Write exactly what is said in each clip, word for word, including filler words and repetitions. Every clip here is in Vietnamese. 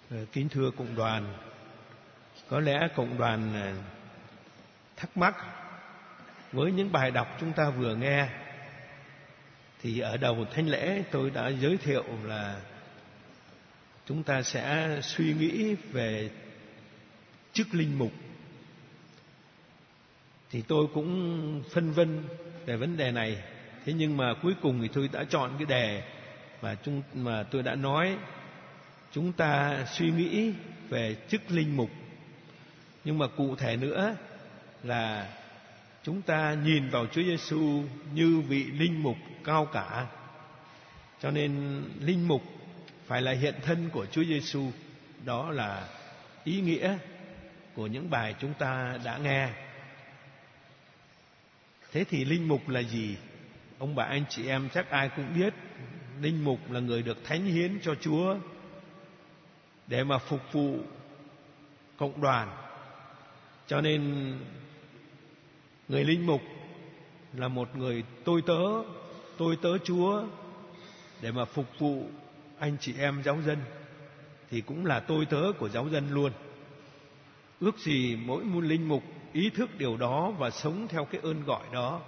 Kính thưa cộng đoàn, có lẽ cộng đoàn thắc mắc với những bài đọc chúng ta vừa nghe. Thì ở đầu thánh lễ tôi đã giới thiệu là chúng ta sẽ suy nghĩ về chức linh mục. Thì tôi cũng phân vân về vấn đề này. Thế nhưng mà cuối cùng thì tôi đã chọn cái đề mà, chúng, mà tôi đã nói. Chúng ta suy nghĩ về chức linh mục. Nhưng mà cụ thể nữa là chúng ta nhìn vào Chúa Giêsu như vị linh mục cao cả. Cho nên linh mục phải là hiện thân của Chúa Giêsu. Đó là ý nghĩa của những bài chúng ta đã nghe. Thế thì linh mục là gì? Ông bà anh chị em chắc ai cũng biết. Linh mục là người được thánh hiến cho Chúa để mà phục vụ cộng đoàn. Cho nên người linh mục là một người tôi tớ, tôi tớ Chúa để mà phục vụ anh chị em giáo dân. Thì cũng là tôi tớ của giáo dân luôn. Ước gì mỗi một linh mục ý thức điều đó và sống theo cái ơn gọi đó.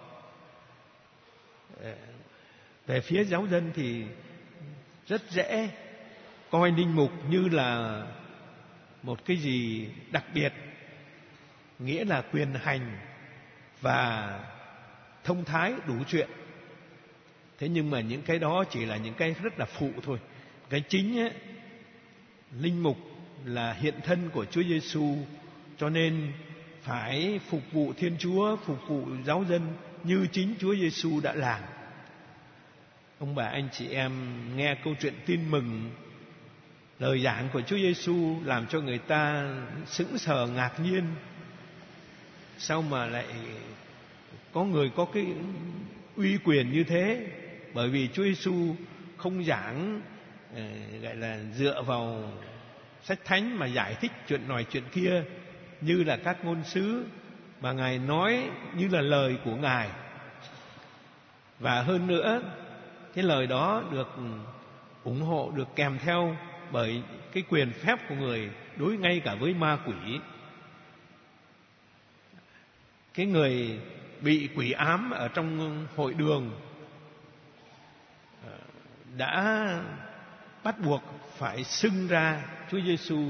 Về phía giáo dân thì rất dễ coi linh mục như là một cái gì đặc biệt, nghĩa là quyền hành và thông thái đủ chuyện. Thế nhưng mà những cái đó chỉ là những cái rất là phụ thôi. Cái chính ấy, linh mục là hiện thân của Chúa Giêsu, cho nên phải phục vụ Thiên Chúa, phục vụ giáo dân như chính Chúa Giêsu đã làm. Ông bà anh chị em nghe câu chuyện tin mừng, lời giảng của Chúa Giêsu làm cho người ta sững sờ ngạc nhiên. Sao mà lại có người có cái uy quyền như thế? Bởi vì Chúa Giêsu không giảng gọi là dựa vào sách thánh mà giải thích chuyện nọ chuyện kia như là các ngôn sứ, mà Ngài nói như là lời của Ngài. Và hơn nữa, cái lời đó được ủng hộ, được kèm theo bởi cái quyền phép của người đối ngay cả với ma quỷ. Cái người bị quỷ ám ở trong hội đường đã bắt buộc phải xưng ra Chúa Giêsu.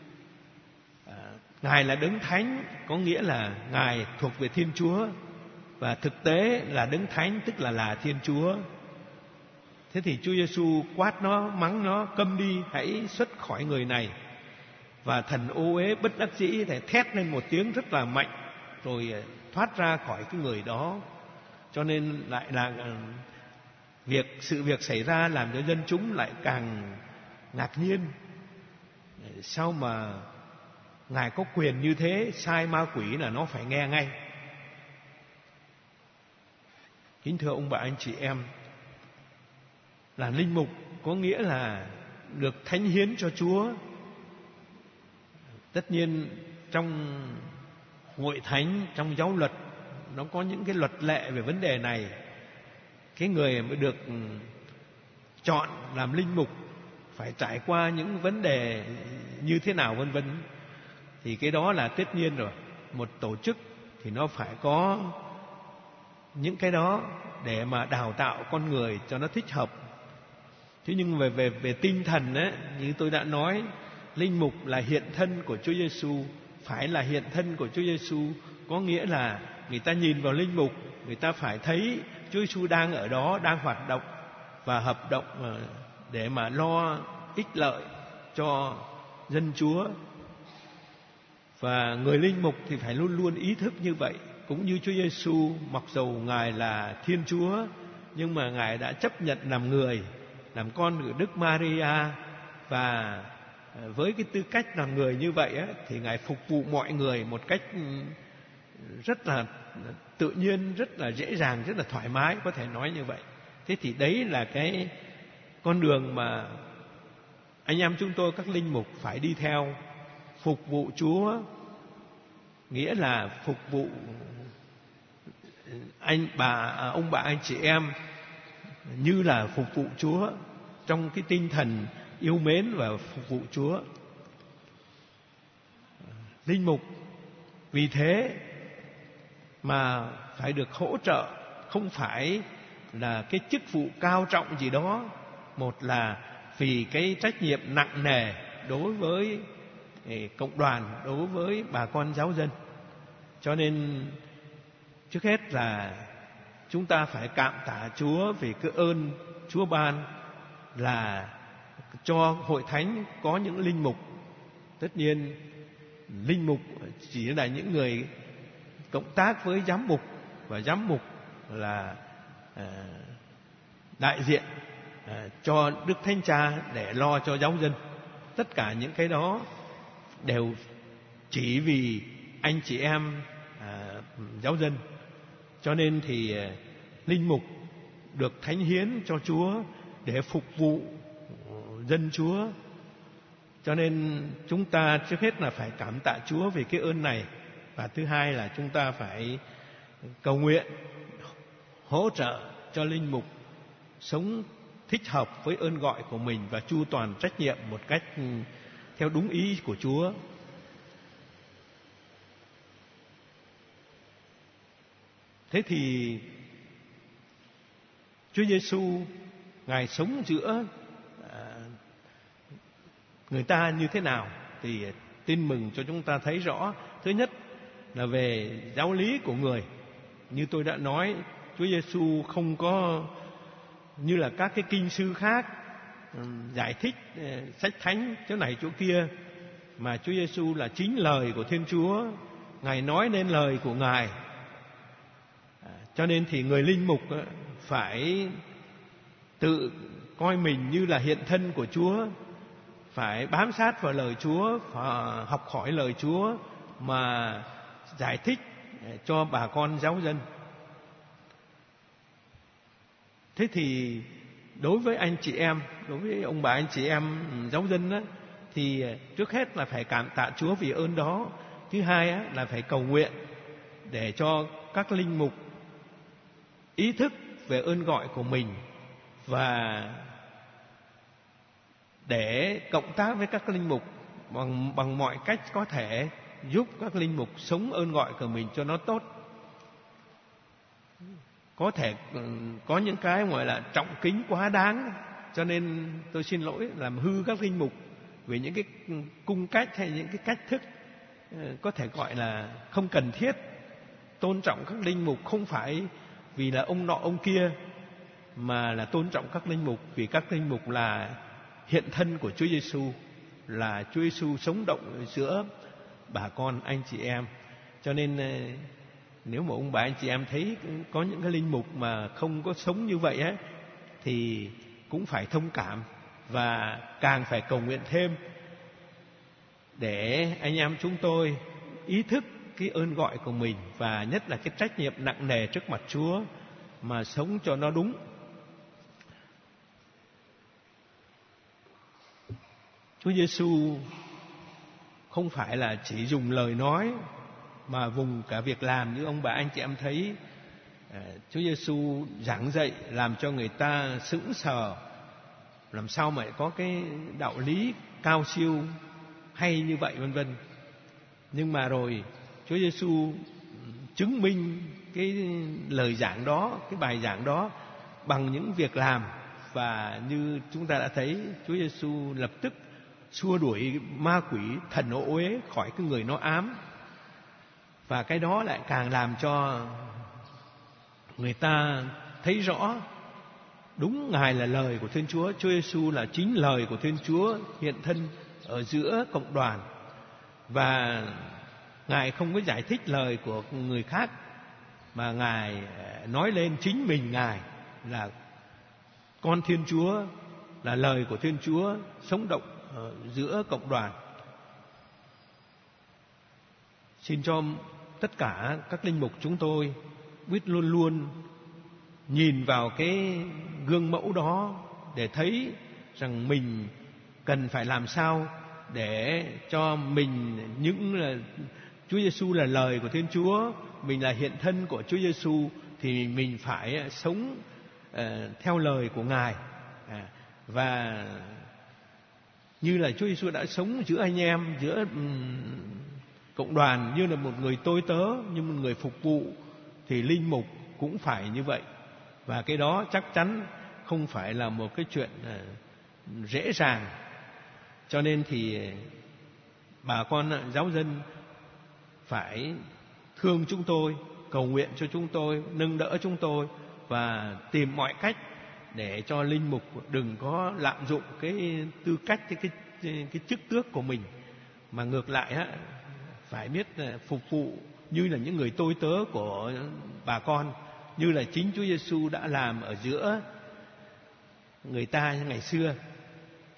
Ngài là đấng thánh, có nghĩa là Ngài thuộc về Thiên Chúa, và thực tế là đấng thánh, tức là là Thiên Chúa. Thế thì Chúa Giêsu quát nó, mắng nó, câm đi, hãy xuất khỏi người này. Và thần ô uế bất đắc dĩ thì thét lên một tiếng rất là mạnh, rồi thoát ra khỏi cái người đó. Cho nên lại là việc sự việc xảy ra làm cho dân chúng lại càng ngạc nhiên. Sao mà Ngài có quyền như thế, sai ma quỷ là nó phải nghe ngay. Kính thưa ông bà anh chị em, là linh mục có nghĩa là được thánh hiến cho Chúa. Tất nhiên trong hội thánh, trong giáo luật, nó có những cái luật lệ về vấn đề này. Cái người mới được chọn làm linh mục phải trải qua những vấn đề như thế nào vân vân. Thì cái đó là tất nhiên rồi. Một tổ chức thì nó phải có những cái đó để mà đào tạo con người cho nó thích hợp. Thế nhưng về về về tinh thần ấy, như tôi đã nói, linh mục là hiện thân của Chúa Giêsu, phải là hiện thân của Chúa Giêsu, có nghĩa là người ta nhìn vào linh mục, người ta phải thấy Chúa Giêsu đang ở đó, đang hoạt động và hợp động để mà lo ích lợi cho dân Chúa. Và người linh mục thì phải luôn luôn ý thức như vậy. Cũng như Chúa Giêsu, mặc dầu Ngài là Thiên Chúa, nhưng mà Ngài đã chấp nhận làm người, làm con của Đức Maria. Và với cái tư cách làm người như vậy á, thì Ngài phục vụ mọi người một cách rất là tự nhiên, rất là dễ dàng, rất là thoải mái, có thể nói như vậy. Thế thì đấy là cái con đường mà anh em chúng tôi, các linh mục phải đi theo. Phục vụ Chúa nghĩa là phục vụ anh bà ông bà anh chị em như là phục vụ Chúa, trong cái tinh thần yêu mến và phục vụ Chúa. linh mục. Vì thế mà phải được hỗ trợ, không phải là cái chức vụ cao trọng gì đó. Một là vì cái trách nhiệm nặng nề đối với cộng đoàn, đối với bà con giáo dân. Cho nên trước hết là chúng ta phải cảm tạ Chúa vì cái ơn Chúa ban là cho hội thánh có những linh mục. Tất nhiên linh mục chỉ là những người cộng tác với giám mục, và giám mục là à, đại diện à, cho Đức Thánh Cha để lo cho giáo dân. Tất cả những cái đó đều chỉ vì anh chị em à, giáo dân. Cho nên thì à, linh mục được thánh hiến cho Chúa để phục vụ dân Chúa. Cho nên chúng ta trước hết là phải cảm tạ Chúa về cái ơn này. Và thứ hai là chúng ta phải cầu nguyện hỗ trợ cho linh mục sống thích hợp với ơn gọi của mình và chu toàn trách nhiệm một cách theo đúng ý của Chúa. Thế thì Chúa Giêsu Ngài sống giữa người ta như thế nào thì Tin Mừng cho chúng ta thấy rõ. Thứ nhất là về giáo lý của người. Như tôi đã nói, Chúa Giêsu không có như là các cái kinh sư khác giải thích sách thánh chỗ này chỗ kia, mà Chúa Giêsu là chính lời của Thiên Chúa. Ngài nói nên lời của Ngài. Cho nên thì người linh mục phải tự coi mình như là hiện thân của Chúa, phải bám sát vào lời Chúa, phải học hỏi lời Chúa mà giải thích cho bà con giáo dân. Thế thì đối với anh chị em, đối với ông bà anh chị em giáo dân đó, thì trước hết là phải cảm tạ Chúa vì ơn đó. Thứ hai á, là phải cầu nguyện để cho các linh mục ý thức về ơn gọi của mình và để cộng tác với các linh mục bằng, bằng mọi cách có thể, giúp các linh mục sống ơn gọi của mình cho nó tốt. Có thể có những cái gọi là trọng kính quá đáng, cho nên tôi xin lỗi làm hư các linh mục vì những cái cung cách hay những cái cách thức có thể gọi là không cần thiết. Tôn trọng các linh mục không phải vì là ông nọ ông kia, mà là tôn trọng các linh mục vì các linh mục là hiện thân của Chúa Giêsu, là Chúa Giêsu sống động giữa bà con anh chị em. Cho nên nếu mà ông bà anh chị em thấy có những cái linh mục mà không có sống như vậy á, thì cũng phải thông cảm và càng phải cầu nguyện thêm để anh em chúng tôi ý thức cái ơn gọi của mình, và nhất là cái trách nhiệm nặng nề trước mặt Chúa mà sống cho nó đúng. Chúa Giêsu không phải là chỉ dùng lời nói mà vùng cả việc làm như ông bà anh chị em thấy. Chúa Giêsu giảng dạy làm cho người ta sững sờ, làm sao mà có cái đạo lý cao siêu hay như vậy vân vân. Nhưng mà rồi Chúa Giêsu chứng minh cái lời giảng đó, cái bài giảng đó bằng những việc làm. Và như chúng ta đã thấy, Chúa Giêsu lập tức xua đuổi ma quỷ thần ô uế khỏi cái người nó ám. Và cái đó lại càng làm cho người ta thấy rõ đúng Ngài là lời của Thiên Chúa. Chúa Giêsu là chính lời của Thiên Chúa hiện thân ở giữa cộng đoàn, và Ngài không có giải thích lời của người khác, mà Ngài nói lên chính mình Ngài là con Thiên Chúa, là lời của Thiên Chúa sống động ở giữa cộng đoàn. Xin cho tất cả các linh mục chúng tôi biết luôn luôn nhìn vào cái gương mẫu đó để thấy rằng mình cần phải làm sao để cho mình, những là Chúa Giêsu là lời của Thiên Chúa, mình là hiện thân của Chúa Giêsu, thì mình phải sống uh, theo lời của Ngài. À, và như là Chúa Giêsu đã sống giữa anh em, giữa um, cộng đoàn như là một người tôi tớ, như một người phục vụ, thì linh mục cũng phải như vậy. Và cái đó chắc chắn không phải là một cái chuyện dễ dàng. Cho nên thì bà con giáo dân phải thương chúng tôi, cầu nguyện cho chúng tôi, nâng đỡ chúng tôi và tìm mọi cách để cho linh mục đừng có lạm dụng cái tư cách, cái cái cái chức tước của mình, mà ngược lại á, phải biết phục vụ như là những người tôi tớ của bà con, như là chính Chúa Giêsu đã làm ở giữa người ta ngày xưa.